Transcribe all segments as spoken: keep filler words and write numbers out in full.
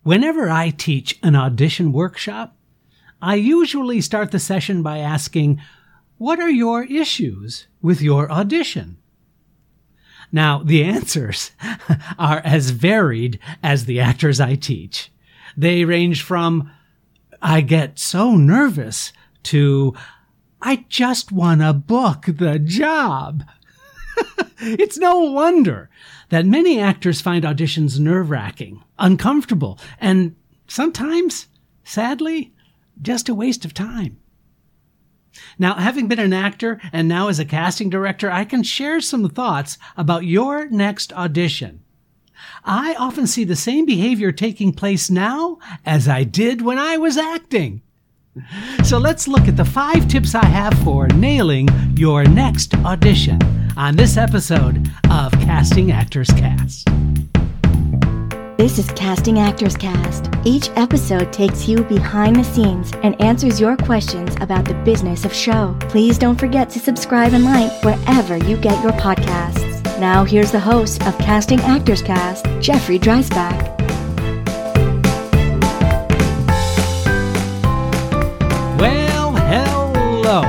Whenever I teach an audition workshop, I usually start the session by asking, what are your issues with your audition? Now, the answers are as varied as the actors I teach. They range from, I get so nervous, to, I just want to book the job. It's no wonder that many actors find auditions nerve-wracking, uncomfortable, and sometimes, sadly, just a waste of time. Now, having been an actor and now as a casting director, I can share some thoughts about your next audition. I often see the same behavior taking place now as I did when I was acting. So let's look at the five tips I have for nailing your next audition on this episode of Casting Actors Cast. This is Casting Actors Cast. Each episode takes you behind the scenes and answers your questions about the business of show. Please don't forget to subscribe and like wherever you get your podcasts. Now here's the host of Casting Actors Cast, Jeffrey Dreisbach. Well, hello,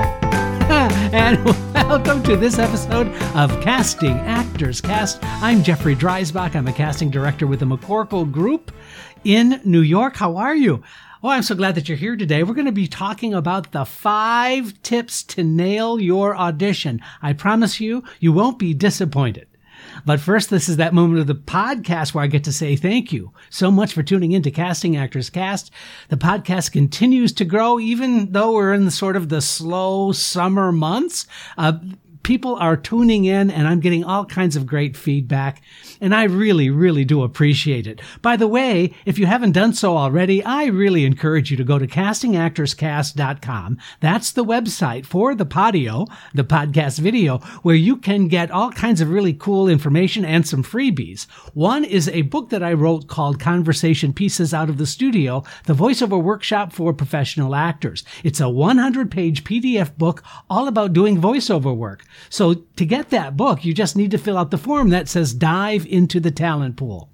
and welcome to this episode of Casting Actors Cast. I'm Jeffrey Dreisbach. I'm a casting director with the McCorkle Group in New York. How are you? Oh, I'm so glad that you're here today. We're going to be talking about the five tips to nail your audition. I promise you, you won't be disappointed. But first, this is that moment of the podcast where I get to say thank you so much for tuning in to Casting Actors Cast. The podcast continues to grow, even though we're in the sort of the slow summer months. Uh, people are tuning in, and I'm getting all kinds of great feedback, and I really, really do appreciate it. By the way, if you haven't done so already, I really encourage you to go to casting actors cast dot com. That's the website for the Podio, the podcast video, where you can get all kinds of really cool information and some freebies. One is a book that I wrote called Conversation Pieces Out of the Studio, the voiceover workshop for professional actors. It's a one hundred page P D F book all about doing voiceover work. So to get that book, you just need to fill out the form that says dive into the talent pool.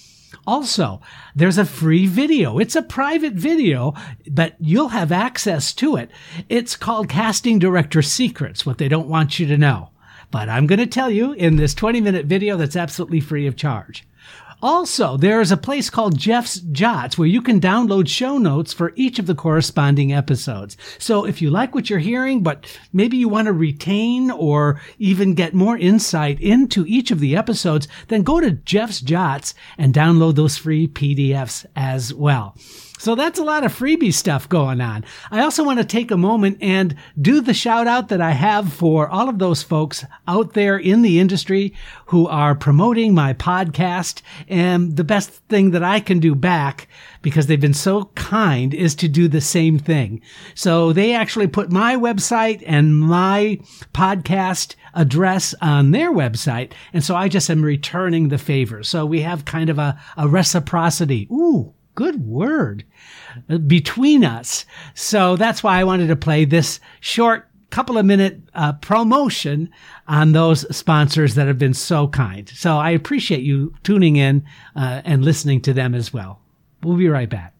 Also, there's a free video. It's a private video, but you'll have access to it. It's called Casting Director Secrets, what they don't want you to know. But I'm going to tell you in this twenty minute video that's absolutely free of charge. Also, there is a place called Jeff's Jots where you can download show notes for each of the corresponding episodes. So if you like what you're hearing, but maybe you want to retain or even get more insight into each of the episodes, then go to Jeff's Jots and download those free P D Fs as well. So that's a lot of freebie stuff going on. I also want to take a moment and do the shout out that I have for all of those folks out there in the industry who are promoting my podcast. And the best thing that I can do back, because they've been so kind, is to do the same thing. So they actually put my website and my podcast address on their website. And so I just am returning the favor. So we have kind of a, a reciprocity. Ooh. Good word, between us. So that's why I wanted to play this short couple of minute uh, promotion on those sponsors that have been so kind. So I appreciate you tuning in uh, and listening to them as well. We'll be right back.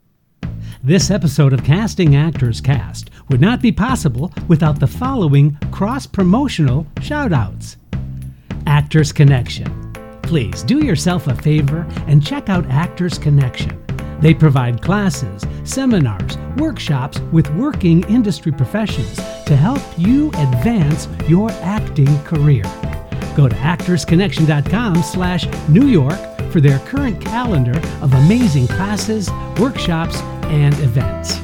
This episode of Casting Actors Cast would not be possible without the following cross-promotional shout-outs. Actors Connection. Please do yourself a favor and check out Actors Connection. They provide classes, seminars, workshops with working industry professionals to help you advance your acting career. Go to actors connection dot com slash New York for their current calendar of amazing classes, workshops, and events.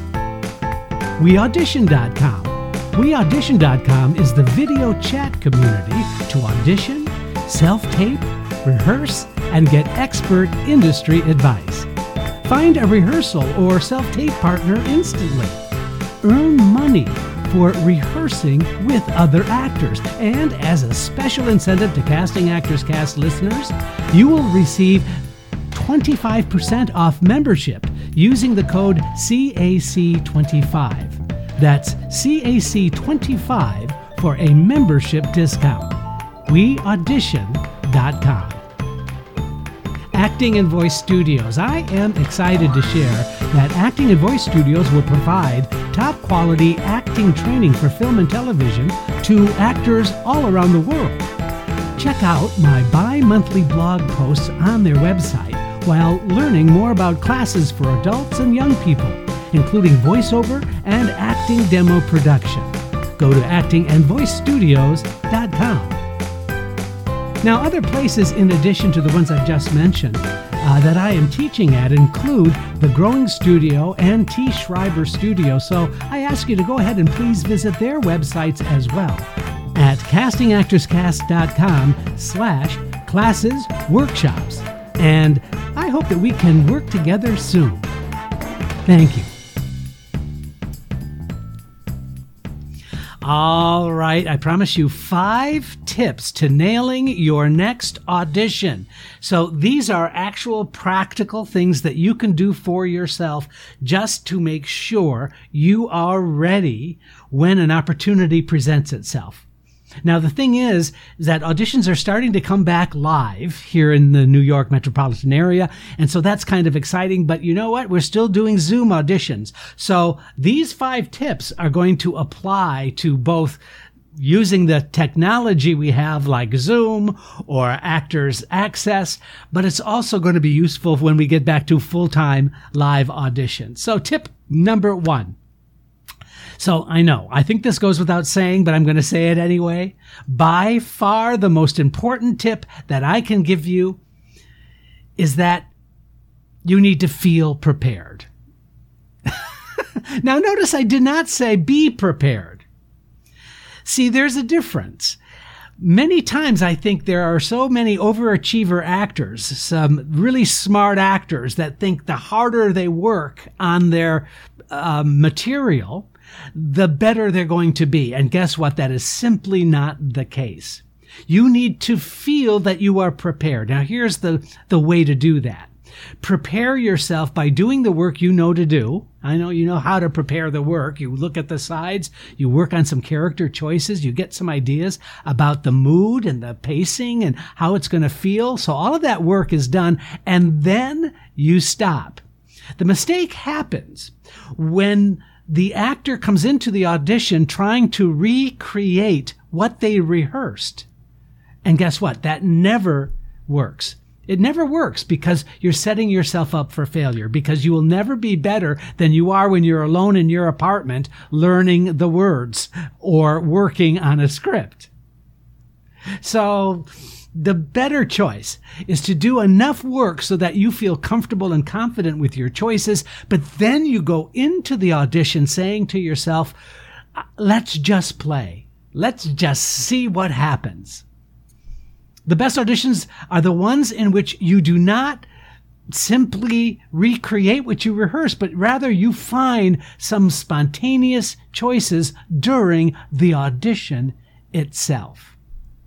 we audition dot com. we audition dot com is the video chat community to audition, self-tape, rehearse, and get expert industry advice. Find a rehearsal or self-tape partner instantly. Earn money for rehearsing with other actors. And as a special incentive to Casting Actors Cast listeners, you will receive twenty-five percent off membership using the code C A C twenty-five. That's C A C twenty-five for a membership discount. we audition dot com. Acting and Voice Studios. I am excited to share that Acting and Voice Studios will provide top-quality acting training for film and television to actors all around the world. Check out my bi-monthly blog posts on their website while learning more about classes for adults and young people, including voiceover and acting demo production. Go to acting and voice studios dot com. Now, other places in addition to the ones I've just mentioned uh, that I am teaching at include the Growing Studio and T. Schreiber Studio, so I ask you to go ahead and please visit their websites as well at casting actors cast dot com slash classes workshops. And I hope that we can work together soon. Thank you. All right, I promise you five tips to nailing your next audition. So these are actual practical things that you can do for yourself just to make sure you are ready when an opportunity presents itself. Now, the thing is, is that auditions are starting to come back live here in the New York metropolitan area, and so that's kind of exciting. But you know what? We're still doing Zoom auditions. So these five tips are going to apply to both using the technology we have like Zoom or Actors Access, but it's also going to be useful when we get back to full-time live auditions. So tip number one. So I know, I think this goes without saying, but I'm going to say it anyway. By far the most important tip that I can give you is that you need to feel prepared. Now notice I did not say be prepared. See, there's a difference. Many times I think there are so many overachiever actors, some really smart actors that think the harder they work on their uh, material, the better they're going to be. And guess what? That is simply not the case. You need to feel that you are prepared. Now, here's the, the way to do that. Prepare yourself by doing the work you know to do. I know you know how to prepare the work. You look at the sides, you work on some character choices, you get some ideas about the mood and the pacing and how it's going to feel. So all of that work is done, and then you stop. The mistake happens when the actor comes into the audition trying to recreate what they rehearsed. And guess what? That never works. It never works because you're setting yourself up for failure, because you will never be better than you are when you're alone in your apartment learning the words or working on a script. So the better choice is to do enough work so that you feel comfortable and confident with your choices, but then you go into the audition saying to yourself, let's just play. Let's just see what happens. The best auditions are the ones in which you do not simply recreate what you rehearse, but rather you find some spontaneous choices during the audition itself.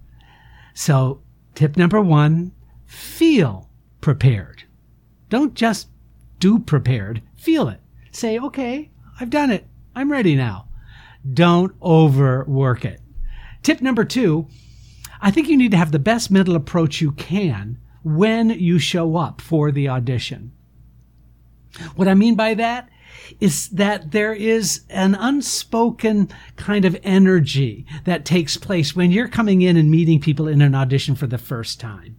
So, tip number one, feel prepared. Don't just do prepared. Feel it. Say, okay, I've done it. I'm ready now. Don't overwork it. Tip number two, I think you need to have the best mental approach you can when you show up for the audition. What I mean by that is that there is an unspoken kind of energy that takes place when you're coming in and meeting people in an audition for the first time.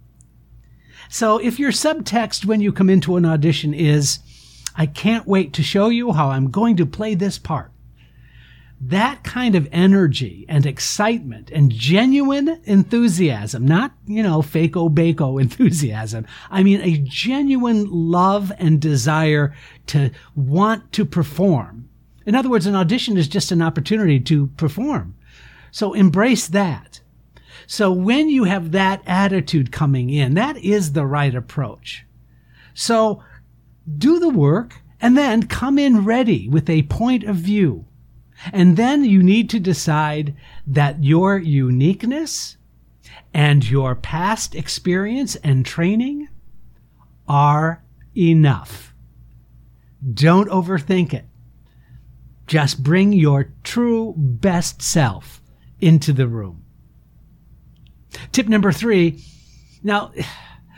So if your subtext when you come into an audition is, I can't wait to show you how I'm going to play this part, that kind of energy and excitement and genuine enthusiasm, not, you know, fake-o-bake-o enthusiasm. I mean, a genuine love and desire to want to perform. In other words, an audition is just an opportunity to perform. So embrace that. So when you have that attitude coming in, that is the right approach. So do the work and then come in ready with a point of view. And then you need to decide that your uniqueness and your past experience and training are enough. Don't overthink it. Just bring your true best self into the room. Tip number three. Now,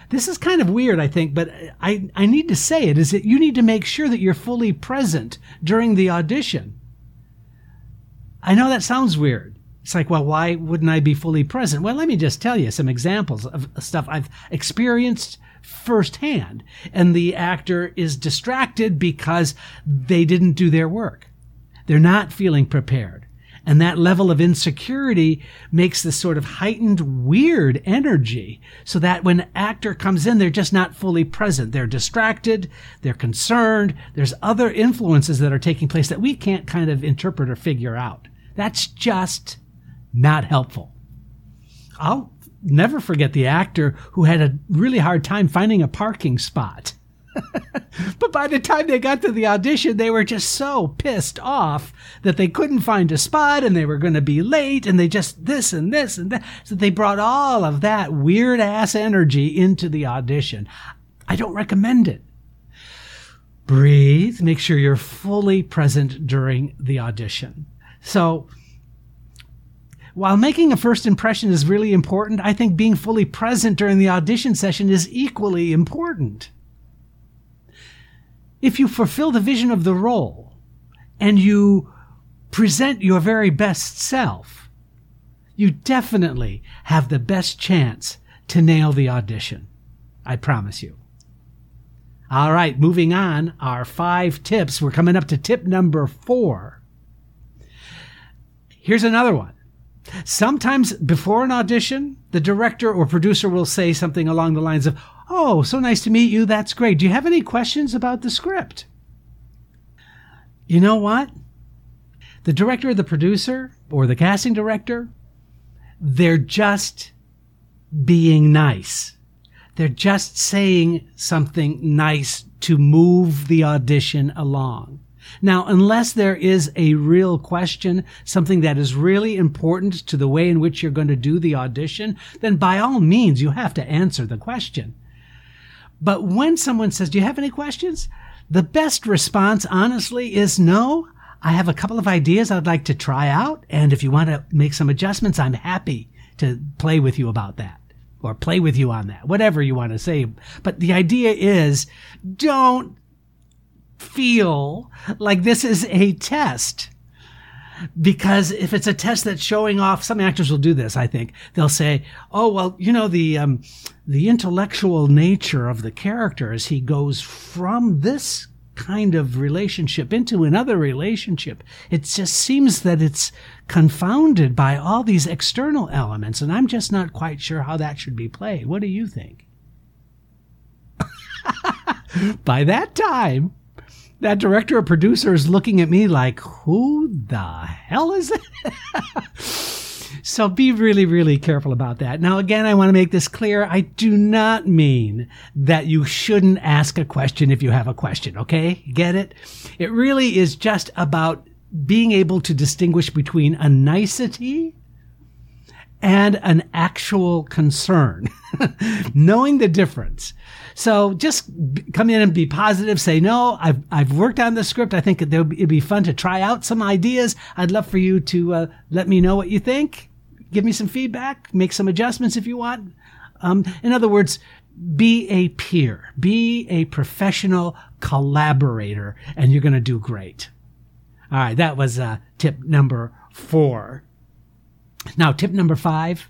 this is kind of weird, I think, but I, I need to say it, is that you need to make sure that you're fully present during the audition. I know that sounds weird. It's like, well, why wouldn't I be fully present? Well, let me just tell you some examples of stuff I've experienced firsthand. And the actor is distracted because they didn't do their work. They're not feeling prepared. And that level of insecurity makes this sort of heightened, weird energy so that when an actor comes in, they're just not fully present. They're distracted. They're concerned. There's other influences that are taking place that we can't kind of interpret or figure out. That's just not helpful. I'll never forget the actor who had a really hard time finding a parking spot. But by the time they got to the audition, they were just so pissed off that they couldn't find a spot and they were going to be late and they just this and this and that. So they brought all of that weird ass energy into the audition. I don't recommend it. Breathe. Make sure you're fully present during the audition. So while making a first impression is really important, I think being fully present during the audition session is equally important. If you fulfill the vision of the role and you present your very best self, you definitely have the best chance to nail the audition. I promise you. All right, moving on, our five tips. We're coming up to tip number four. Here's another one. Sometimes before an audition, the director or producer will say something along the lines of, "Oh, so nice to meet you. That's great. Do you have any questions about the script?" You know what? The director or the producer or the casting director, they're just being nice. They're just saying something nice to move the audition along. Now, unless there is a real question, something that is really important to the way in which you're going to do the audition, then by all means, you have to answer the question. But when someone says, "Do you have any questions?" the best response, honestly, is no. I have a couple of ideas I'd like to try out. And if you want to make some adjustments, I'm happy to play with you about that or play with you on that, whatever you want to say. But the idea is don't feel like this is a test. Because if it's a test that's showing off, some actors will do this, I think. They'll say, "Oh, well, you know, the um, the intellectual nature of the character as he goes from this kind of relationship into another relationship, it just seems that it's confounded by all these external elements, and I'm just not quite sure how that should be played. What do you think?" By that time, that director or producer is looking at me like, who the hell is it? So be really, really careful about that. Now, again, I want to make this clear. I do not mean that you shouldn't ask a question if you have a question, okay? Get it? It really is just about being able to distinguish between a nicety and an actual concern, knowing the difference. So just come in and be positive. Say, "No, I've I've worked on the script. I think it'd be fun to try out some ideas. I'd love for you to uh, let me know what you think. Give me some feedback. Make some adjustments if you want." Um, in other words, be a peer. Be a professional collaborator, and you're going to do great. All right, that was uh, tip number four. Now, tip number five.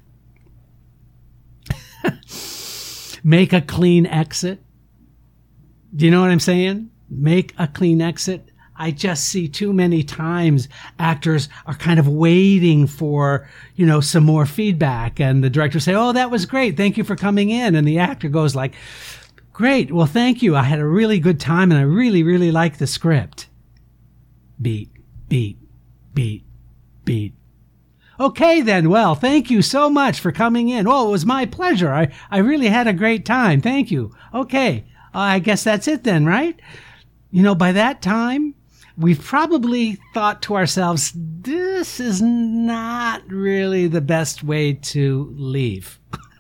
Make a clean exit. Do you know what I'm saying? Make a clean exit. I just see too many times actors are kind of waiting for, you know, some more feedback. And the director say, "Oh, that was great. Thank you for coming in." And the actor goes like, "Great. Well, thank you. I had a really good time and I really, really like the script." Beat, beat, beat, beat. "Okay, then. Well, thank you so much for coming in. Oh, it was my pleasure. I, I really had a great time. Thank you. Okay. Uh, I guess that's it then, right?" You know, by that time, we've probably thought to ourselves, this is not really the best way to leave.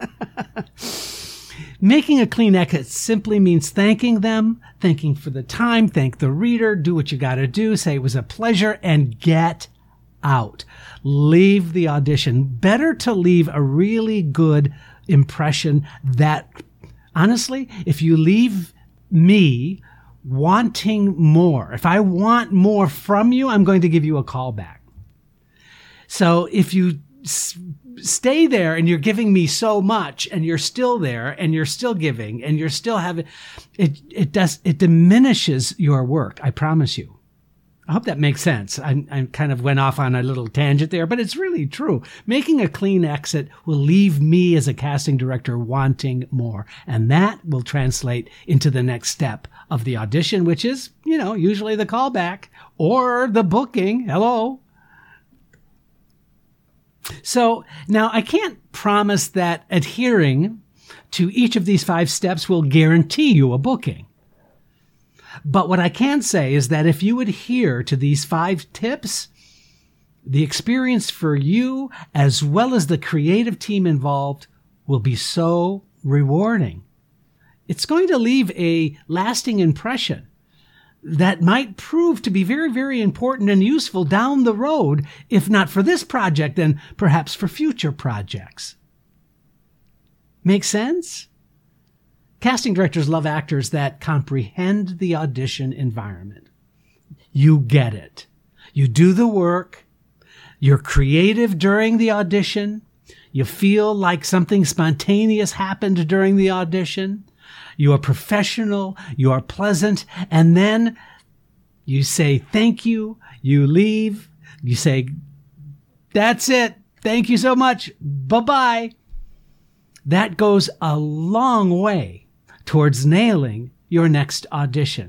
Making a clean exit simply means thanking them, thanking for the time, thank the reader, do what you got to do, say it was a pleasure, and get out. Leave the audition. Better to leave a really good impression that honestly, if you leave me wanting more, if I want more from you, I'm going to give you a call back. So if you s- stay there and you're giving me so much and you're still there and you're still giving and you're still having, it, it does, it diminishes your work. I promise you. I hope that makes sense. I, I kind of went off on a little tangent there, but it's really true. Making a clean exit will leave me as a casting director wanting more. And that will translate into the next step of the audition, which is, you know, usually the callback or the booking. Hello. So now I can't promise that adhering to each of these five steps will guarantee you a booking. But what I can say is that if you adhere to these five tips, the experience for you as well as the creative team involved will be so rewarding. It's going to leave a lasting impression that might prove to be very, very important and useful down the road, if not for this project, then perhaps for future projects. Make sense? Casting directors love actors that comprehend the audition environment. You get it. You do the work. You're creative during the audition. You feel like something spontaneous happened during the audition. You are professional. You are pleasant. And then you say thank you. You leave. You say, that's it. Thank you so much. Bye-bye. That goes a long way towards nailing your next audition.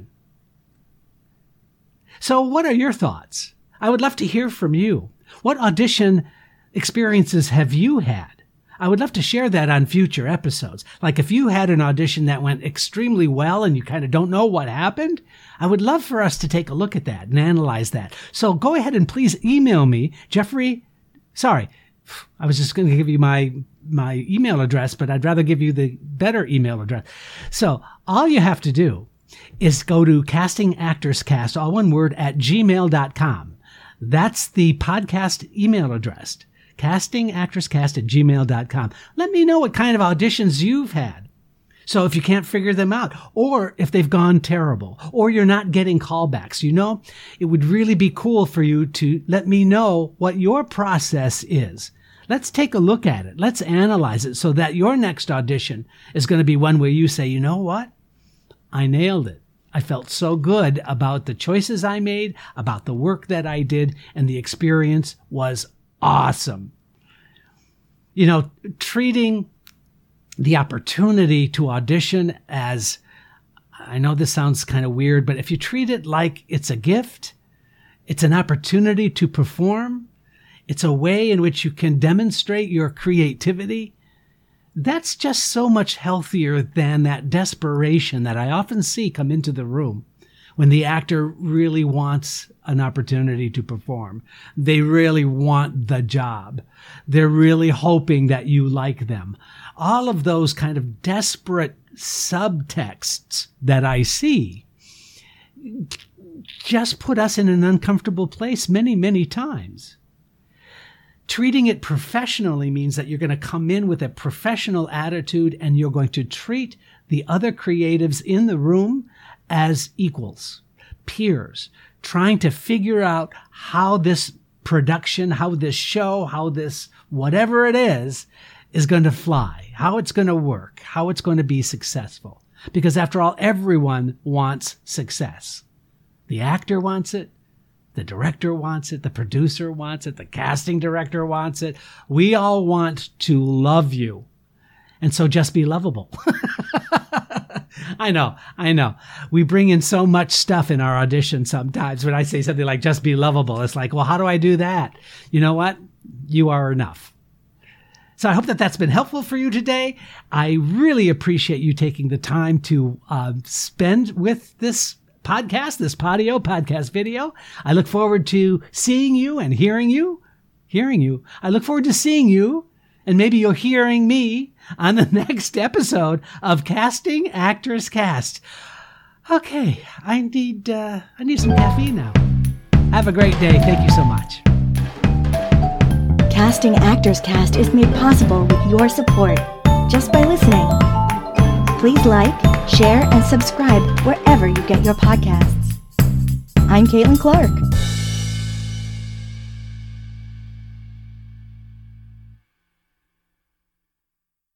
So what are your thoughts? I would love to hear from you. What audition experiences have you had? I would love to share that on future episodes. Like if you had an audition that went extremely well and you kind of don't know what happened, I would love for us to take a look at that and analyze that. So go ahead and please email me, Jeffrey. Sorry, I was just going to give you my my email address, but I'd rather give you the better email address. So all you have to do is go to castingactorscast, all one word, at gmail dot com. That's the podcast email address, castingactorscast at gmail dot com. Let me know what kind of auditions you've had. So if you can't figure them out, or if they've gone terrible, or you're not getting callbacks, you know, it would really be cool for you to let me know what your process is. Let's take a look at it. Let's analyze it so that your next audition is going to be one where you say, you know what? I nailed it. I felt so good about the choices I made, about the work that I did, and the experience was awesome. You know, treating the opportunity to audition as, I know this sounds kind of weird, but if you treat it like it's a gift, it's an opportunity to perform, it's a way in which you can demonstrate your creativity, that's just so much healthier than that desperation that I often see come into the room when the actor really wants an opportunity to perform. They really want the job. They're really hoping that you like them. All of those kind of desperate subtexts that I see just put us in an uncomfortable place many, many times. Treating it professionally means that you're going to come in with a professional attitude and you're going to treat the other creatives in the room as equals, peers, trying to figure out how this production, how this show, how this whatever it is, is going to fly, how it's going to work, how it's going to be successful. Because after all, everyone wants success. The actor wants it. The director wants it. The producer wants it. The casting director wants it. We all want to love you. And so just be lovable. I know, I know. We bring in so much stuff in our audition sometimes. When I say something like just be lovable, it's like, well, how do I do that? You know what? You are enough. So I hope that that's been helpful for you today. I really appreciate you taking the time to uh, spend with this podcast, this Podio podcast video. I look forward to seeing you and hearing you, hearing you. I look forward to seeing you, and maybe you're hearing me on the next episode of Casting Actors Cast. Okay, I need uh, I need some caffeine now. Have a great day. Thank you so much. Casting Actors Cast is made possible with your support just by listening. Please like, share, and subscribe wherever you get your podcasts. I'm Caitlin Clark.